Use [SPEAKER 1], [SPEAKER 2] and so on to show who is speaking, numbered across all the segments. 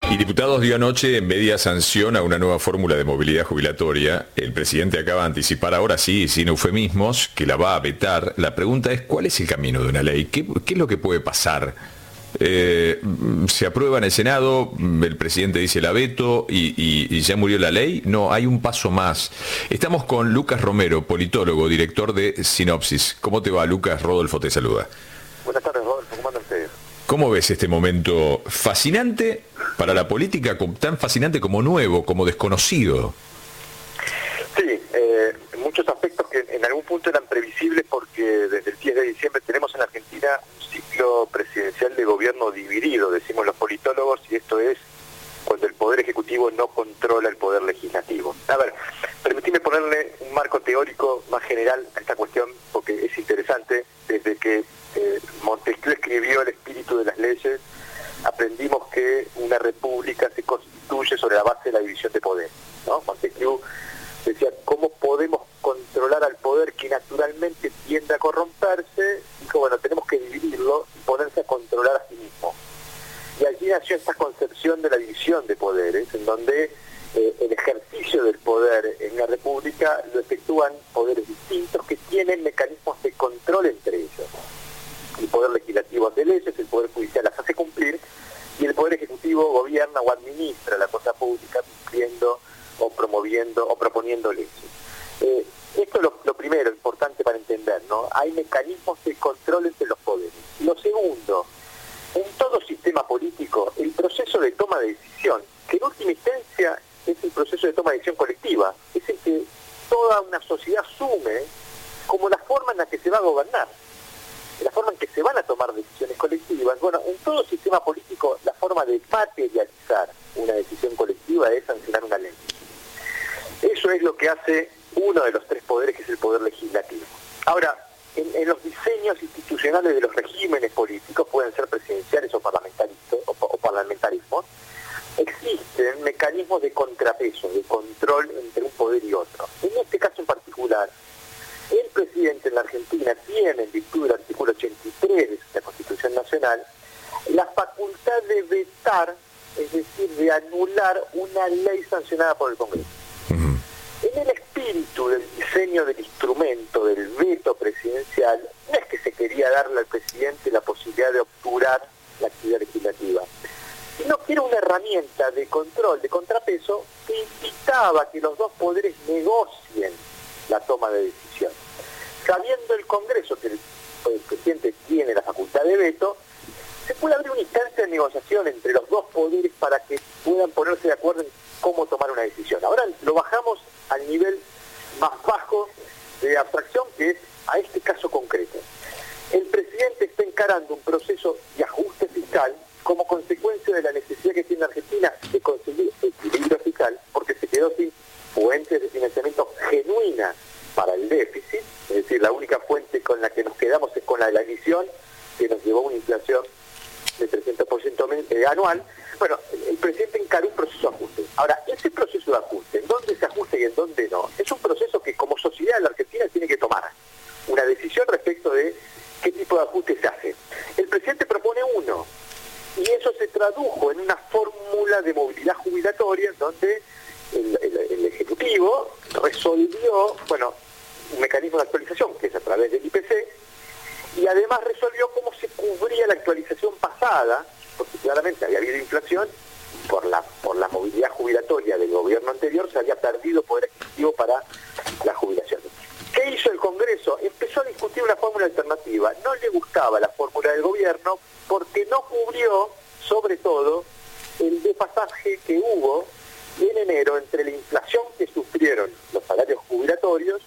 [SPEAKER 1] Y Diputados dio anoche en media sanción a una nueva fórmula de movilidad jubilatoria. El presidente acaba de anticipar ahora sí, sin eufemismos, que la va a vetar. La pregunta es, ¿cuál es el camino de una ley? ¿Qué es lo que puede pasar? ¿Se aprueba en el Senado? El presidente dice la veto y ya murió la ley. No, hay un paso más. Estamos con Lucas Romero, politólogo, director de Sinopsis. ¿Cómo te va, Lucas? Rodolfo te saluda.
[SPEAKER 2] Buenas tardes, Rodolfo. ¿Cómo andan ustedes?
[SPEAKER 1] ¿Cómo ves este momento fascinante para la política, tan fascinante como nuevo, como desconocido?
[SPEAKER 2] Sí, en muchos aspectos que en algún punto eran previsibles porque desde el 10 de diciembre tenemos en Argentina un ciclo presidencial de gobierno dividido, decimos los politólogos, y esto es cuando el Poder Ejecutivo no controla el Poder Legislativo. A ver, permitime ponerle un marco teórico más general a esta cuestión porque es interesante. Desde que Montesquieu escribió El espíritu de las leyes, aprendimos que una república se constituye sobre la base de la división de poder, ¿no? Montesquieu decía, ¿cómo podemos controlar al poder que naturalmente tiende a corromperse? Dijo, bueno, tenemos que dividirlo y ponerse a controlar a sí mismo. Y allí nació esta concepción de la división de poderes, en donde el ejercicio del poder en la república lo efectúan poderes distintos que tienen mecanismos de control entre ellos. El Poder Legislativo hace leyes, el Poder Judicial las hace cumplir, y el Poder Ejecutivo gobierna o administra la cosa pública cumpliendo o promoviendo o proponiendo leyes. Esto es lo primero, importante para entender, ¿no? Hay mecanismos de control entre los poderes. Lo segundo, en todo sistema político, el proceso de toma de decisión, que en última instancia es el proceso de toma de decisión colectiva, es el que toda una sociedad asume como la forma en la que se va a gobernar, la forma en que se van a tomar decisiones colectivas. Bueno, en todo sistema político la forma de materializar una decisión colectiva es sancionar una ley. Eso es lo que hace uno de los tres poderes, que es el Poder Legislativo. Ahora, en los diseños institucionales de los regímenes políticos, pueden ser presidenciales o parlamentarismos, existen mecanismos de contrapeso, de control entre un poder y otro. En este caso en particular, el presidente en la Argentina tiene, en virtud del artículo 83 de la Constitución Nacional, la facultad de vetar, es decir, de anular una ley sancionada por el Congreso. En el espíritu del diseño del instrumento del veto presidencial, no es que se quería darle al presidente la posibilidad de obturar la actividad legislativa, sino que era una herramienta de control, de contrapeso, que invitaba a que los dos poderes negocien la toma de decisión. Sabiendo el Congreso que el presidente tiene la facultad de veto, se puede abrir una instancia de negociación entre los dos poderes para que puedan ponerse de acuerdo en cómo tomar una decisión. Ahora lo bajamos al nivel más bajo de abstracción, que es a este caso concreto. El presidente está encarando un proceso de ajuste fiscal como consecuencia de la necesidad que tiene Argentina de conseguir equilibrio fiscal, porque se quedó sin fuentes de financiamiento genuinas para el déficit, es decir, la única fuente con la que nos quedamos es con la de la emisión, que nos llevó a una inflación de 300% anual. Bueno, el presidente encaró un proceso de ajuste. Ahora, ese proceso de ajuste, en dónde se ajusta y en dónde no, es un proceso que como sociedad de la Argentina tiene que tomar una decisión respecto de qué tipo de ajuste se hace. El presidente propone uno, y eso se tradujo en una fórmula de movilidad jubilatoria donde el Ejecutivo resolvió, bueno, un mecanismo de actualización, que es a través del IPC, y además resolvió cómo se cubría la actualización pasada, porque claramente había habido inflación, por la movilidad jubilatoria del gobierno anterior se había perdido poder adquisitivo para la jubilación. ¿Qué hizo el Congreso? Empezó a discutir una fórmula alternativa. No le gustaba la fórmula del gobierno porque no cubrió, sobre todo, el desfasaje que hubo en enero entre la inflación que sufrieron los salarios jubilatorios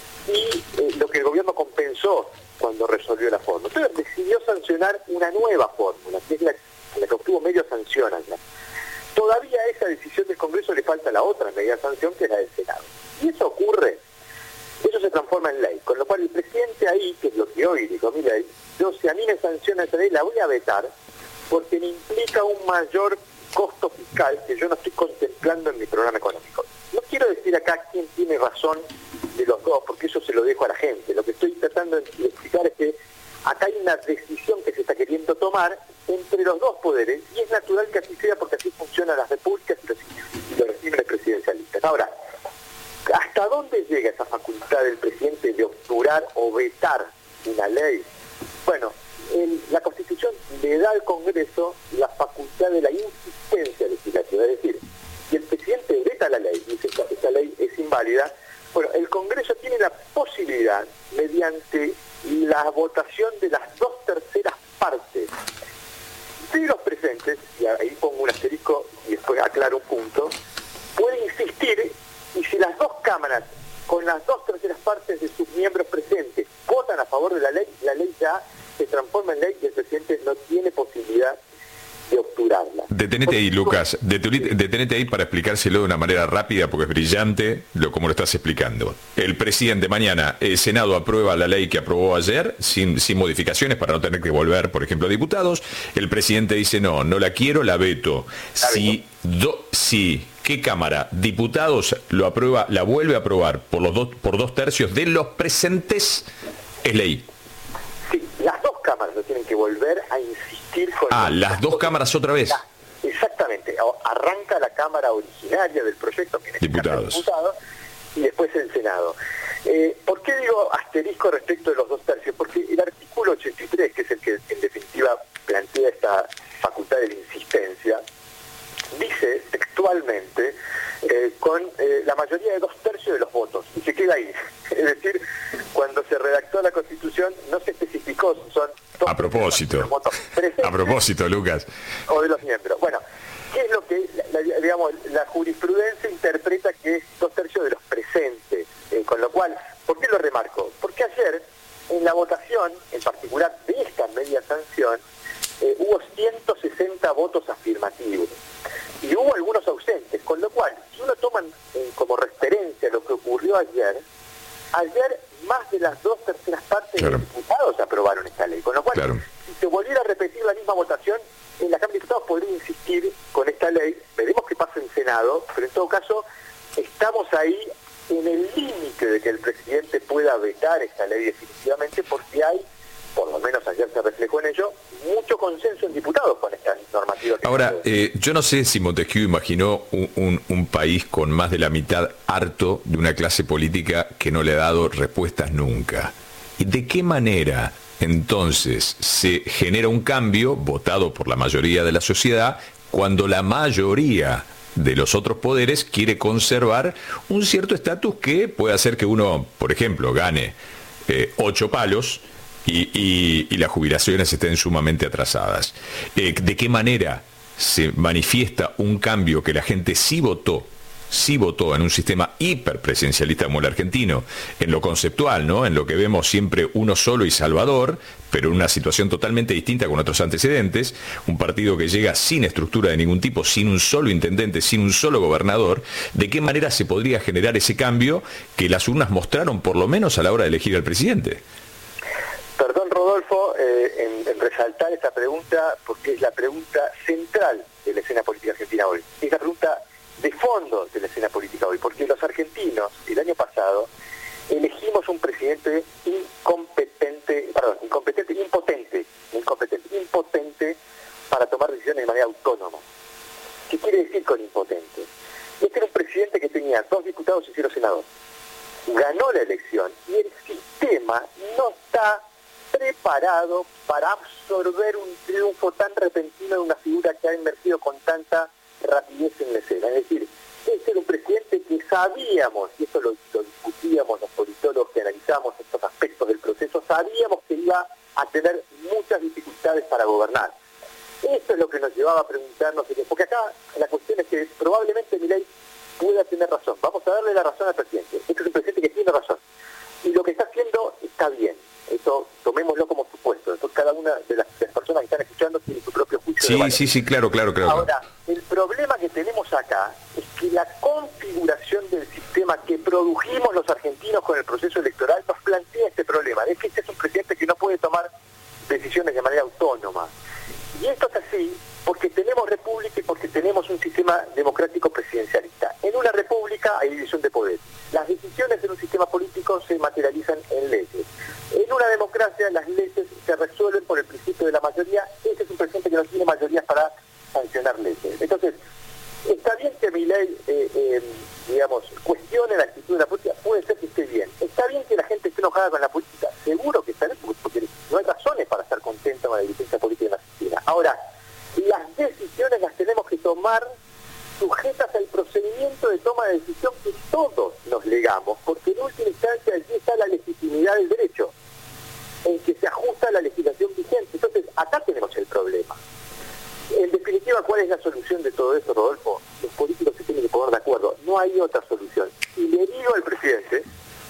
[SPEAKER 2] y lo que el gobierno compensó cuando resolvió la fórmula. Entonces decidió sancionar una nueva fórmula, que es la que obtuvo medio sanción allá. Todavía a esa decisión del Congreso le falta la otra media sanción, que es la del Senado. Y eso ocurre, eso se transforma en ley, con lo cual el presidente ahí, que es lo que hoy dijo, mira, yo si a mí me sanciona esa ley, la voy a vetar, porque me implica un mayor costo fiscal que yo no estoy contemplando en mi programa económico. No quiero decir acá quién tiene razón de los dos, porque eso se lo dejo a la gente. Lo que estoy tratando de explicar es que acá hay una decisión que se está queriendo tomar entre los dos poderes, y es natural que así sea porque así funciona a las repúblicas y los regímenes presidencialistas. Ahora, ¿hasta dónde llega esa facultad del presidente de obturar o vetar una ley? Bueno, la Constitución le da al Congreso la facultad de la insistencia legislativa, es decir, si el presidente veta la ley y dice que esta ley es inválida, bueno, el Congreso tiene la posibilidad, mediante la votación de las 2/3 partes de los presentes, y ahí pongo un asterisco y después aclaro un punto, puede insistir, y si las dos cámaras, con las 2/3 partes de sus miembros presentes, votan a favor de la ley ya se transforma en ley y el presidente no tiene posibilidad de obturarla.
[SPEAKER 1] Detenete ahí, Lucas, detenete ahí para explicárselo de una manera rápida, porque es brillante como lo estás explicando. El presidente mañana, el Senado aprueba la ley que aprobó ayer, sin Si para no tener que volver, por ejemplo, a diputados. El presidente dice, no la quiero, la veto. ¿Qué Cámara? Diputados lo aprueba, la vuelve a aprobar por 2/3 de los presentes, es ley.
[SPEAKER 2] Sí, las dos cámaras lo tienen que volver a insistir con...
[SPEAKER 1] las dos cámaras otra vez.
[SPEAKER 2] Exactamente. Arranca la Cámara originaria del proyecto, que en este caso es diputado, y después el Senado. ¿Por qué digo asterisco respecto de los 2/3? Porque el artículo 83, que es el que en definitiva plantea esta facultad de la insistencia, dice textualmente con la mayoría de 2/3 de los votos, y se queda ahí. Es decir, cuando se redactó la Constitución no se especificó si son
[SPEAKER 1] a propósito, Lucas,
[SPEAKER 2] o de los miembros. Bueno, ¿qué es lo que la jurisprudencia interpreta que es 2/3 de los presentes? Con lo cual, ¿por qué lo remarco? Porque ayer, en la votación, en particular de esta media sanción, hubo 160 votos afirmativos y hubo algunos ausentes, con lo cual, si uno toma como referencia lo que ocurrió ayer más de las 2/3 partes de los diputados aprobaron esta ley, con lo cual, si se volviera a repetir la misma votación, en la Cámara de Diputados podría insistir con esta ley, veremos qué pasa en Senado, pero en todo caso, estamos ahí en el límite de que el presidente pueda vetar esta ley definitivamente, porque hay, por lo menos ayer se reflejó en ello, mucho consenso en diputados con esta normativa.
[SPEAKER 1] Ahora, yo no sé si Montesquieu imaginó un país con más de la mitad harto de una clase política que no le ha dado respuestas nunca. ¿Y de qué manera entonces se genera un cambio votado por la mayoría de la sociedad cuando la mayoría de los otros poderes quiere conservar un cierto estatus que puede hacer que uno, por ejemplo, gane 8 palos y las jubilaciones estén sumamente atrasadas? ¿De qué manera se manifiesta un cambio que la gente sí votó en un sistema hiperpresidencialista como el argentino, en lo conceptual, ¿no? En lo que vemos siempre uno solo y salvador, pero en una situación totalmente distinta con otros antecedentes, un partido que llega sin estructura de ningún tipo, sin un solo intendente, sin un solo gobernador? ¿De qué manera se podría generar ese cambio que las urnas mostraron por lo menos a la hora de elegir al presidente?
[SPEAKER 2] Perdón, Rodolfo, en resaltar esta pregunta, porque es la pregunta central de la escena política argentina hoy. Es la pregunta de fondo de la escena política hoy, porque los argentinos, el año pasado, elegimos un presidente impotente para tomar decisiones de manera autónoma. ¿Qué quiere decir con impotente? Este era un presidente que tenía 2 diputados y 0 senadores. Ganó la elección y el sistema no está preparado para absorber un triunfo tan repentino de una figura que ha emergido con tanta rapidez en la escena. Es decir, este era un presidente que sabíamos, y esto lo discutíamos los politólogos que analizamos estos aspectos del proceso, sabíamos que iba a tener muchas dificultades para gobernar. Esto es lo que nos llevaba a preguntarnos, porque acá la cuestión es que probablemente Milei pueda tener razón. Vamos a darle la razón al presidente. Este es un presidente que tiene razón. Y lo que está haciendo está bien. Eso tomémoslo como supuesto. Entonces cada una de las personas que están escuchando tiene su propio juicio.
[SPEAKER 1] Sí, claro.
[SPEAKER 2] Ahora, el problema que tenemos acá es que la configuración del sistema que produjimos los argentinos con el proceso electoral nos plantea este problema. Es que este es un presidente que no puede tomar decisiones de manera autónoma. Y esto es así porque tenemos república y porque tenemos un sistema democrático presidencialista. En una república hay división de poder. Las decisiones en un sistema político se materializan en leyes. En una democracia las leyes se resuelven por el principio de la mayoría. Este es un presidente que no tiene mayorías para sancionar leyes. Entonces, bien que Milei, digamos, cuestione la actitud de la política, puede ser que esté bien. Está bien que la gente esté enojada con la política, seguro que está bien, porque no hay razones para estar contenta con la dirigencia política en la Argentina. Ahora, las decisiones las tenemos que tomar sujetas al procedimiento de toma de decisión que todos nos legamos, porque en última instancia allí está la legitimidad del derecho, en que se ajusta a la legislación vigente. Entonces, acá tenemos el problema. En definitiva, ¿cuál es la solución de todo esto, Rodolfo? Los políticos se tienen que poner de acuerdo. No hay otra solución. Y le digo al presidente,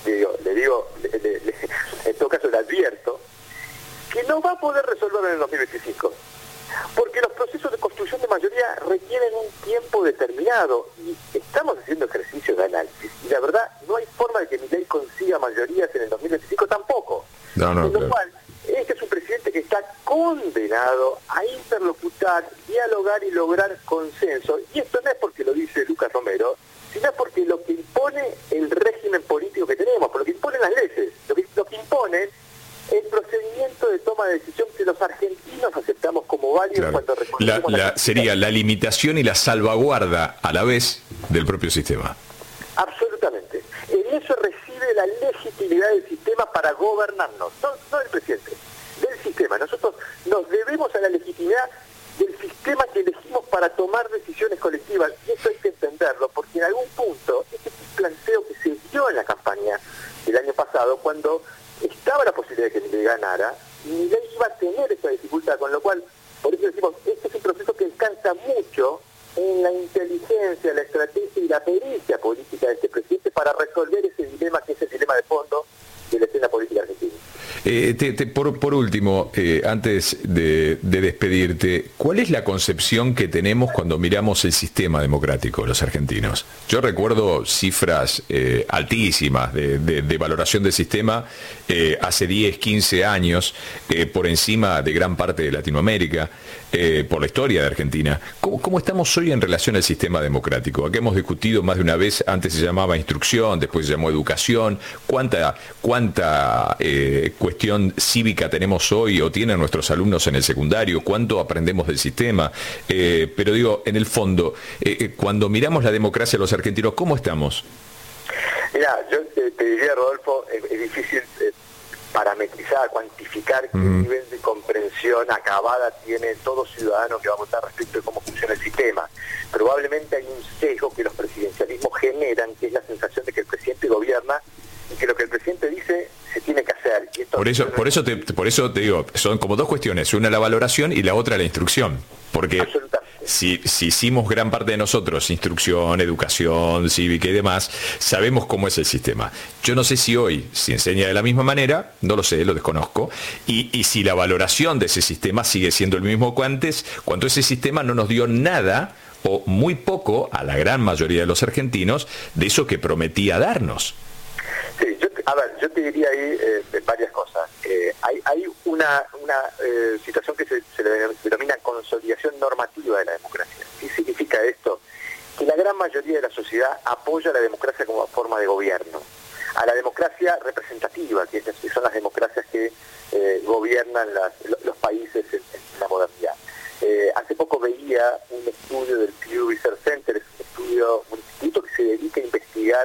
[SPEAKER 2] en todo caso le advierto, que no va a poder resolverlo en el 2025. Porque los procesos de construcción de mayoría requieren un tiempo determinado y estamos haciendo ejercicios de análisis. Y la verdad, no hay forma de que Milei consiga mayorías en el 2025 tampoco. Con lo cual, este es un presidente que está condenado a interlocutar, dialogar y lograr consenso. Y esto no es porque lo dice Lucas Romero, sino porque lo que impone el régimen político que tenemos, por lo que imponen las leyes, lo que imponen el procedimiento de toma de decisión que los argentinos aceptamos como válido cuando reconocemos
[SPEAKER 1] sería la limitación y la salvaguarda a la vez del propio sistema.
[SPEAKER 2] Absolutamente. En eso reside la legitimidad del sistema para gobernarnos, no del presidente, del sistema. Nosotros nos debemos a la legitimidad del sistema que elegimos para tomar decisiones colectivas, y eso hay que entenderlo, porque en algún punto, este es un planteo que se dio en la campaña del año pasado, cuando estaba la posibilidad de que Milei ganara, y Milei iba a tener esa dificultad, con lo cual, por eso decimos, este es un proceso que descansa mucho en la inteligencia, la estrategia y la pericia política de este presidente para resolver ese dilema, que es el dilema de fondo de la escena política argentina.
[SPEAKER 1] Por último, antes de despedirte, ¿cuál es la concepción que tenemos cuando miramos el sistema democrático, los argentinos? Yo recuerdo cifras altísimas de valoración del sistema hace 10, 15 años, por encima de gran parte de Latinoamérica, por la historia de Argentina. ¿Cómo estamos hoy en relación al sistema democrático? Aquí hemos discutido más de una vez, antes se llamaba instrucción, después se llamó educación. ¿Cuánta cuestión cívica tenemos hoy o tienen nuestros alumnos en el secundario? ¿Cuánto aprendemos del sistema? Pero digo, en el fondo, cuando miramos la democracia de los argentinos, ¿cómo estamos?
[SPEAKER 2] Mira, yo te diría, Rodolfo, es difícil parametrizar, cuantificar qué nivel de comprensión acabada tiene todo ciudadano que va a votar respecto de cómo funciona el sistema. Probablemente hay un sesgo que los presidencialismos generan, que es la sensación de que el presidente gobierna y que lo que el presidente dice se tiene que hacer. Y esto
[SPEAKER 1] por eso te digo, son como dos cuestiones, una la valoración y la otra la instrucción. Porque si hicimos gran parte de nosotros instrucción, educación, cívica y demás, sabemos cómo es el sistema. Yo no sé si hoy se enseña de la misma manera, no lo sé, lo desconozco, y si la valoración de ese sistema sigue siendo el mismo que antes, cuando ese sistema no nos dio nada o muy poco a la gran mayoría de los argentinos de eso que prometía darnos.
[SPEAKER 2] Sí, yo te diría ahí varias cosas. Hay una situación que se le denomina consolidación normativa de la democracia. ¿Qué significa esto? Que la gran mayoría de la sociedad apoya a la democracia como forma de gobierno, a la democracia representativa, que son las democracias que gobiernan los países en la modernidad. Hace poco veía un estudio del Pew Research Center, es un instituto que se dedica a investigar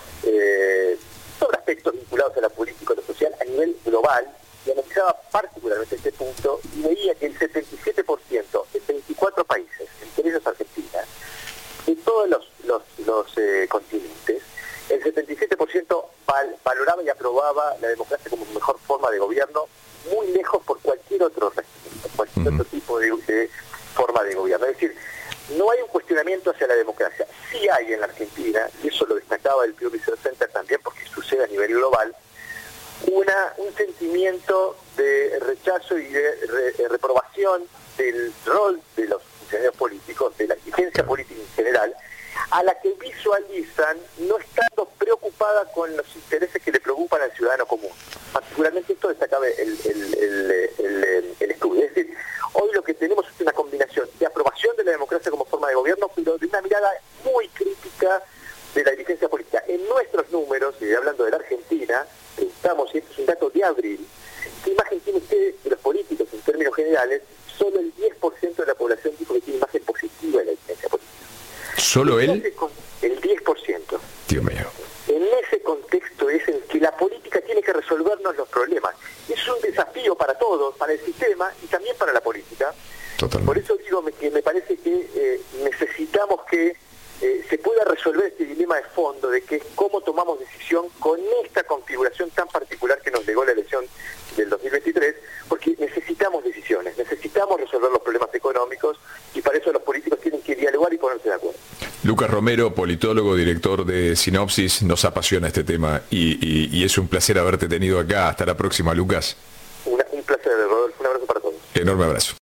[SPEAKER 2] sobre aspectos vinculados a la política y la social a nivel global, y analizaba particularmente este punto y veía que el 77% en 24 países, entre ellos Argentina, de todos los continentes, el 77% valoraba y aprobaba la democracia como mejor forma de gobierno, muy lejos por cualquier otro régimen, por cualquier otro tipo de forma de gobierno. Es decir, no hay un cuestionamiento hacia la democracia. Sí hay en la Argentina, y eso lo destacaba el Pew Research Center también porque sucede a nivel global, un sentimiento de rechazo y de reprobación del rol de los funcionarios políticos, de la dirigencia política en general, a la que visualizan no estando preocupada con los intereses que le preocupan al ciudadano común. Particularmente esto destacaba el estudio. Es decir, hoy lo que tenemos es una combinación de aprobación de la democracia como forma de gobierno, pero de una mirada muy crítica de la dirigencia política. En nuestros números, y hablando de la Argentina, estamos, y esto es un dato de abril, ¿qué imagen tiene usted de los políticos en términos generales? Solo el 10% de la población dijo que tiene imagen positiva de la dirigencia política.
[SPEAKER 1] ¿Solo él?
[SPEAKER 2] El 10%.
[SPEAKER 1] Dios mío.
[SPEAKER 2] En ese contexto es en que la política tiene que resolvernos los problemas. Es un desafío para todos, para el sistema y también para la política.
[SPEAKER 1] Totalmente.
[SPEAKER 2] Por eso digo que me parece que necesitamos que se pueda resolver este dilema de fondo de que cómo tomamos decisión con esta configuración tan particular que nos legó la elección del 2023, porque necesitamos decisiones, necesitamos resolver los problemas económicos y para eso los políticos tienen que dialogar y ponerse de acuerdo.
[SPEAKER 1] Lucas Romero, politólogo, director de Sinopsis, nos apasiona este tema y es un placer haberte tenido acá. Hasta la próxima, Lucas.
[SPEAKER 2] Un placer, Rodolfo. Un abrazo para todos.
[SPEAKER 1] Enorme abrazo.